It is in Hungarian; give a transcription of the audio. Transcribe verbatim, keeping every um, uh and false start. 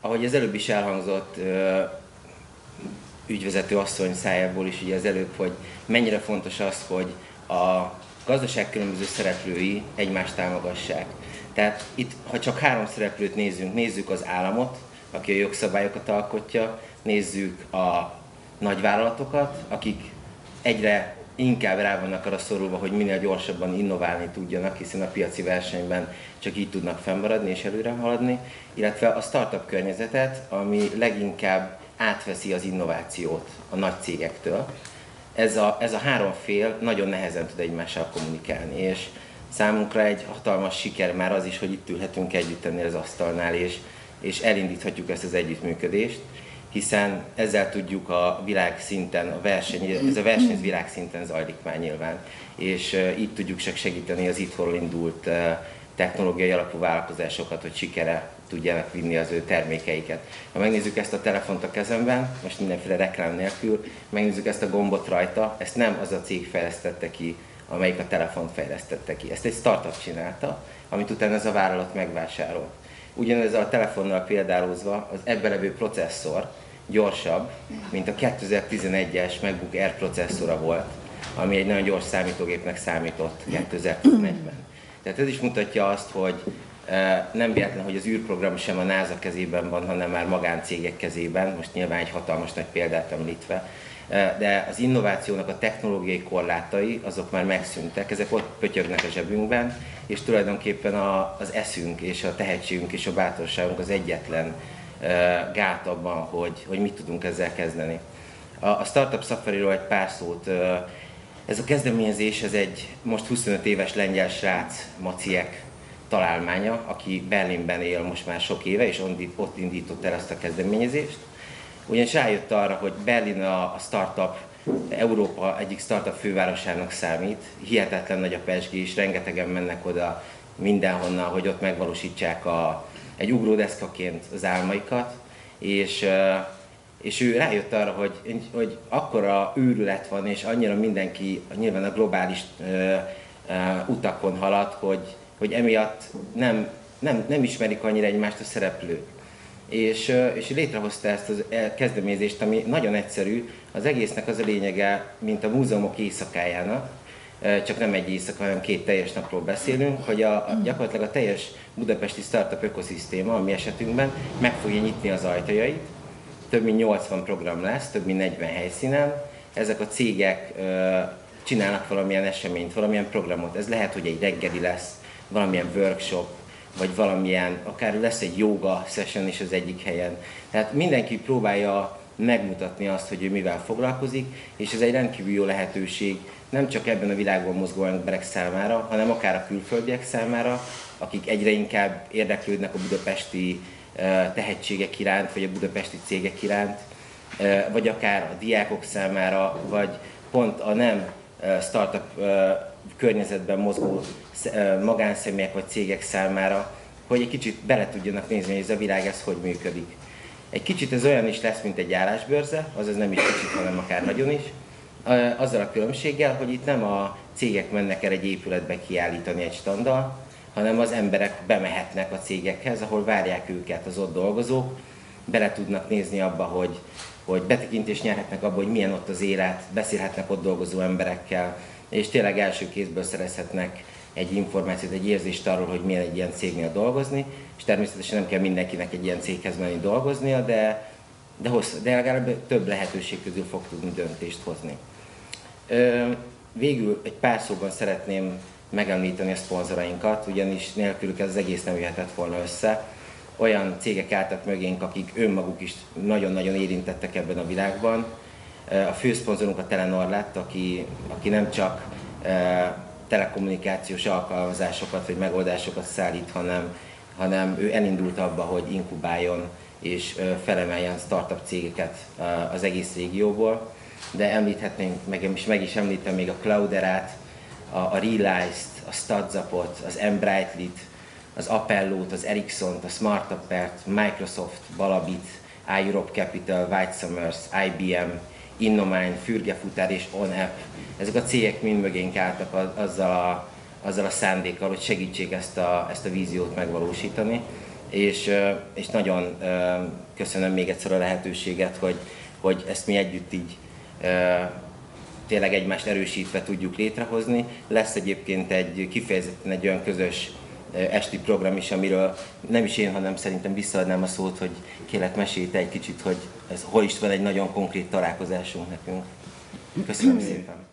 ahogy az előbb is elhangzott, ügyvezető asszony szájából is ugye az előbb, hogy mennyire fontos az, hogy a gazdaság különböző szereplői egymást támogassák. Tehát itt, ha csak három szereplőt nézzünk, nézzük az államot, aki a jogszabályokat alkotja, nézzük a nagyvállalatokat, akik egyre inkább rá vannak arra szorulva, hogy minél gyorsabban innoválni tudjanak, hiszen a piaci versenyben csak így tudnak fennmaradni és előre haladni, illetve a startup környezetet, ami leginkább átveszi az innovációt a nagy cégektől. Ez a, ez a három fél nagyon nehezen tud egymással kommunikálni, és számunkra egy hatalmas siker már az is, hogy itt ülhetünk együtt ennél az asztalnál, és, és elindíthatjuk ezt az együttműködést, hiszen ezzel tudjuk a világ szinten, a verseny, ez a verseny ez világszinten zajlik már nyilván, és uh, így tudjuk csak segíteni az itthonról indult uh, technológiai alapú vállalkozásokat, hogy sikere tudjanak vinni az ő termékeiket. Ha megnézzük ezt a telefont a kezemben, most mindenféle reklám nélkül, megnézzük ezt a gombot rajta, ezt nem az a cég fejlesztette ki, amelyik a telefont fejlesztette ki. Ezt egy startup csinálta, amit utána ez a vállalat megvásárolt. Ugyanezzel a telefonnal példálózva az ebben levő processzor gyorsabb, mint a kétezer-tizenegyes MacBook Air processzora volt, ami egy nagyon gyors számítógépnek számított kétezer-tizenegyben. Tehát ez is mutatja azt, hogy nem véletlen, hogy az űrprogram sem a NASA kezében van, hanem már magáncégek kezében, most nyilván egy hatalmas nagy példát említve, de az innovációnak a technológiai korlátai azok már megszűntek, ezek ott pötyögnek a zsebünkben, és tulajdonképpen a, az eszünk és a tehetségünk és a bátorságunk az egyetlen gát abban, hogy, hogy mit tudunk ezzel kezdeni. A, a Startup Safariról egy pár szót. Ez a kezdeményezés, ez egy most huszonöt éves lengyel srác, Maciek találmánya, aki Berlinben él most már sok éve, és ott indított el ezt a kezdeményezést. Ugyanis rájött arra, hogy Berlin a startup, Európa egyik startup fővárosának számít, hihetetlen nagy a pezsgés, rengetegen mennek oda mindenhonnan, hogy ott megvalósítsák a, egy ugródeszkaként az álmaikat, és, és ő rájött arra, hogy, hogy akkora őrület van, és annyira mindenki nyilván a globális uh, uh, utakon halad, hogy, hogy emiatt nem, nem, nem ismerik annyira egymást a szereplők. És, és létrehozta ezt a kezdeményezést, ami nagyon egyszerű, az egésznek az a lényege, mint a múzeumok éjszakájának, csak nem egy éjszaka, hanem két teljes napról beszélünk, hogy a, a, gyakorlatilag a teljes budapesti startup ökoszisztéma, a mi esetünkben, meg fogja nyitni az ajtajait, több mint nyolcvan program lesz, több mint negyven helyszínen, ezek a cégek ö, csinálnak valamilyen eseményt, valamilyen programot, ez lehet, hogy egy reggeli lesz, valamilyen workshop, vagy valamilyen, akár lesz egy yoga session is az egyik helyen. Tehát mindenki próbálja megmutatni azt, hogy ő mivel foglalkozik, és ez egy rendkívül jó lehetőség nem csak ebben a világban mozgó emberek számára, hanem akár a külföldiek számára, akik egyre inkább érdeklődnek a budapesti tehetségek iránt, vagy a budapesti cégek iránt, vagy akár a diákok számára, vagy pont a nem startup környezetben mozgó magánszemélyek vagy cégek számára, hogy egy kicsit bele tudjanak nézni, hogy ez a világ ez hogy működik. Egy kicsit ez olyan is lesz, mint egy állásbörze, azaz nem is kicsit, hanem akár nagyon is, azzal a különbséggel, hogy itt nem a cégek mennek el egy épületbe kiállítani egy standal, hanem az emberek bemehetnek a cégekhez, ahol várják őket az ott dolgozók, bele tudnak nézni abba, hogy, hogy betekintést nyerhetnek abba, hogy milyen ott az élet, beszélhetnek ott dolgozó emberekkel, és tényleg első kézből szerezhetnek egy információt, egy érzést arról, hogy milyen egy ilyen cégnél dolgozni, és természetesen nem kell mindenkinek egy ilyen céghez menni dolgoznia, de, de, hossz, de legalább több lehetőség közül fog tudni döntést hozni. Ö, végül egy pár szóban szeretném megemlíteni a szponzorainkat, ugyanis nélkülük ez az egész nem jöhetett volna össze. Olyan cégek álltak mögénk, akik önmaguk is nagyon-nagyon érintettek ebben a világban. A főszponzorunk a Telenor lett, aki, aki nem csak e, telekommunikációs alkalmazásokat vagy megoldásokat szállít, hanem, hanem ő elindult abba, hogy inkubáljon és e, felemeljen startup cégeket e, az egész régióból. De említhetnénk, meg is, meg is említem még a Clouderát, a, a Realize-t, a Stadzapot, az Embrightly-t, az Appellót, az Ericssont, a SmartUppert, Microsoft, Balabit, iEurope Capital, White Summers, I B M, Innomind, Fürgefutár és OnApp. Ezek a cégek mind mögénk álltak azzal a, azzal a szándékkal, hogy segítsék ezt a, ezt a víziót megvalósítani. és, és nagyon köszönöm még egyszer a lehetőséget, hogy, hogy ezt mi együtt így tényleg egymást erősítve tudjuk létrehozni. Lesz egyébként egy kifejezetten egy olyan közös esti program is, amiről nem is én, hanem szerintem visszaadnám a szót, hogy kérlek mesélj egy kicsit, hogy ez hol is van egy nagyon konkrét találkozásunk nekünk. Köszönöm szépen!